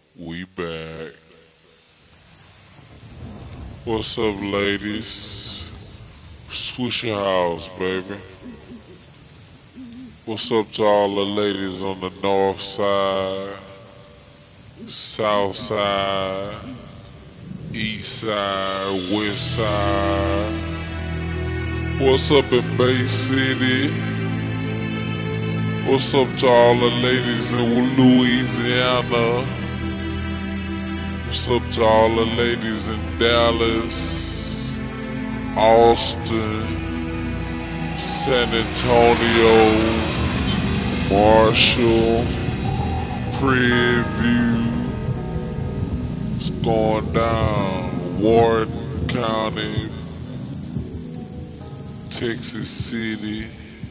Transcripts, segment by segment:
We back. What's up, ladies? Swisher House, baby. What's up to all the ladies on the north side, south side, east side, west side? What's up in Bay City? What's up to all the ladies in Louisiana? What's up to all the ladies in Dallas, Austin, San Antonio, Marshall, Prairie. It's going down. Warden County, Texas City,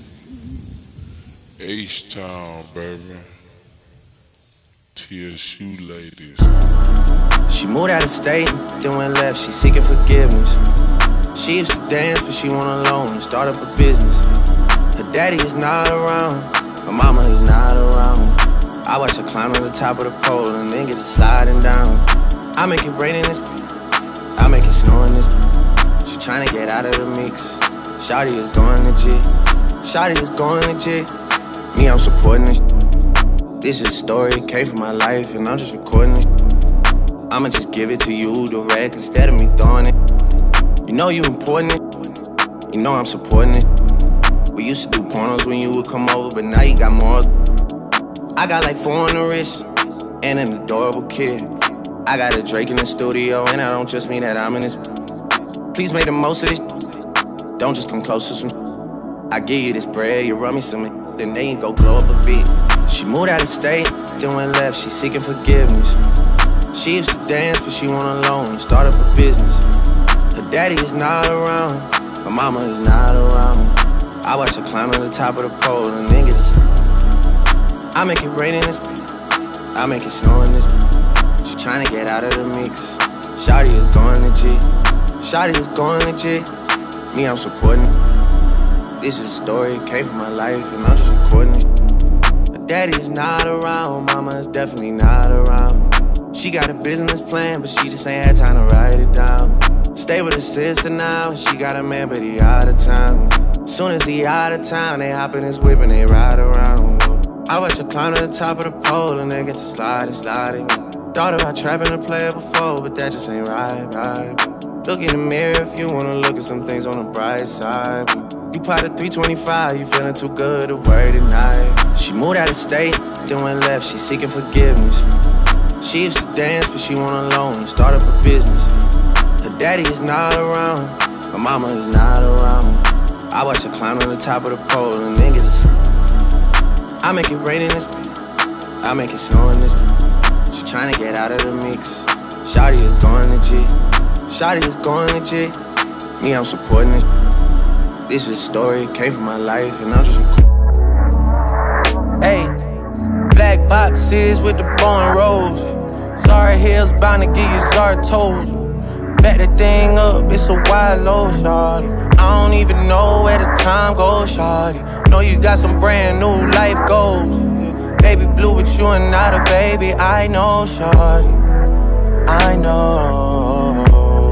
H-Town, baby. TSU ladies. She moved out of state, then went left, she seeking forgiveness. She used to dance, but she went alone and start up a business. Her daddy is not around, her mama is not around. I watch her climb to the top of the pole and then get to sliding down. I make it rain in this, I make it snow in this. She tryna get out of the mix. Shawty is going legit, Shawty is going legit. Me, I'm supporting this. This is a story, it came from my life, and I'm just recording it. I'ma just give it to you direct instead of me throwing it. You know you important it, you know I'm supporting it. We used to do pornos when you would come over, but now you got more. I got like 4 on the wrist, and an adorable kid. I got a Drake in the studio, and I don't just mean that I'm in this. Please make the most of this, don't just come close to some. I give you this bread, you run me some, then you go glow up a bit. She moved out of state, then went left, she seeking forgiveness. She used to dance, but she went alone and start up a business. Her daddy is not around, her mama is not around. I watch her climb to the top of the pole and then get to I make it rain in this, I make it snow in this. She tryna get out of the mix. Shawty is going legit, Shawty is going legit. Me, I'm supporting it. This is a story, it came from my life, and I'm just recording it. Her daddy is not around, mama is definitely not around. She got a business plan, but she just ain't had time to write it down. Stay with her sister now, she got a man, but he out of town. Soon as he out of town, they hop in his whip and they ride around. I watch her climb to the top of the pole and they get to sliding. Thought about trapping a player before, but that just ain't right. Look in the mirror if you wanna look at some things on the bright side. You plotted 325, you feeling too good to worry tonight. She moved out of state, then went left, she seeking forgiveness. She used to dance, but she went alone and start up a business. Her daddy is not around, her mama is not around. I watch her climb to the top of the pole and then get to I make it rain in this, I make it snow in this. She tryna get out of the mix. Shawty is going legit, Shawty is going legit. Me, I'm supporting it. This is a story, it came from my life, and I'm just recording. Hey, black boxes with the bone rolls. Sorry Hills bound to give you sorry toes. Back that thing up, it's a wide load, shawty. I don't even know where the time goes, shawty. Know you got some brand new life goals. Baby blue, but you are not a baby. I know, shawty, I know.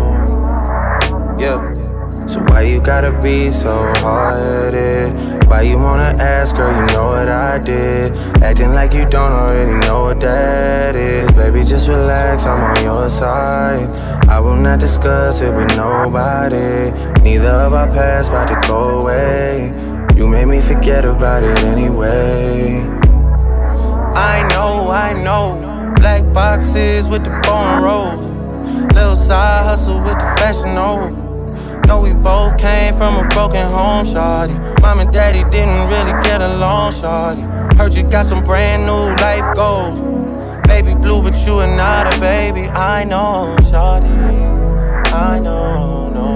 Yeah. So why you gotta be so hard-headed? Why you wanna ask, girl, you know what I did. Acting like you don't already know what that is. Baby, just relax, I'm on your side. I will not discuss it with nobody. Neither of our past about to go away. You made me forget about it anyway. I know. Black boxes with the bone rolls. Little side hustle with the fashion over. Know we both came from a broken home, shawty. Mom and daddy didn't really get along, shawty. Heard you got some brand new life goals. Baby blue, but you are not a baby. I know, shawty, I know, no.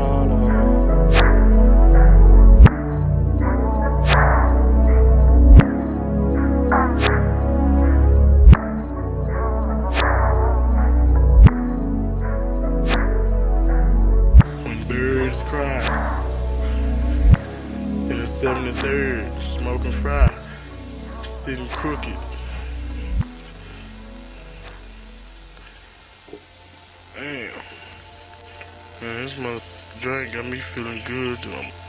Birds cry in the 73rd, smoking fry, sitting crooked. Damn. Man, this mother drink got me feeling good.